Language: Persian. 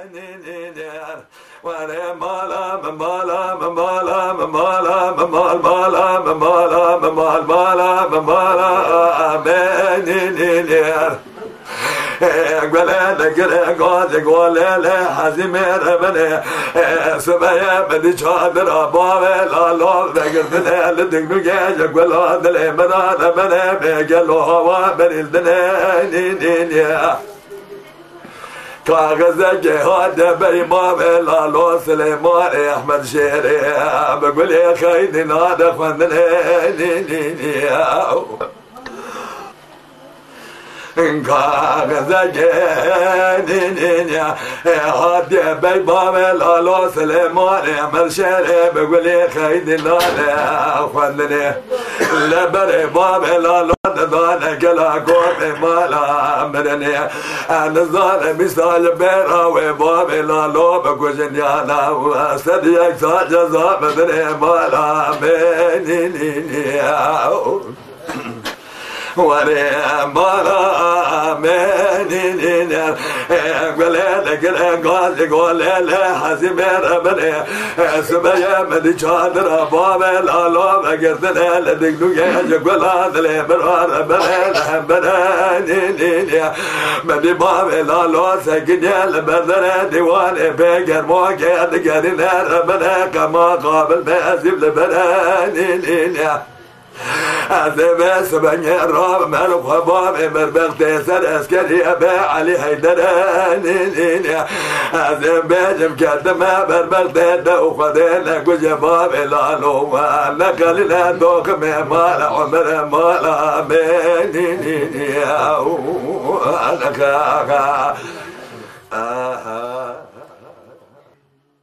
كاغذ جهاد بإمام لالو سليمان أحمد شيري بقول يا خيدي نادى فندني كاغذ جهاد هادي بإمام لالو سليمان أحمد شيري بقول يا خيدي نادى فندني لبر إمام لالو دانا كلا قوم مالا مرني أنا ظالم مثال بيرا وباب لا لوب كوجنيانا وصديق ساجزا مدري مالا منيني وري مالا منيني قليلك قال قول لا حزم ربني سبيا من شادر باب لا لوب قرتنا لدقنو يجقل هذا الامرار بنانيني من باب لا لو سكني لبذر ديوان بقر موكيد قرنا ربنا كما قابل بأسف لبنانيني هذا سبني الراب مالك خباب مربغتي سر اسكري ابي علي هيدراني هذا بيجم كدما مربغتي دو خدينا كجباب لالو نقلنا دوك مال عمر مال مني انا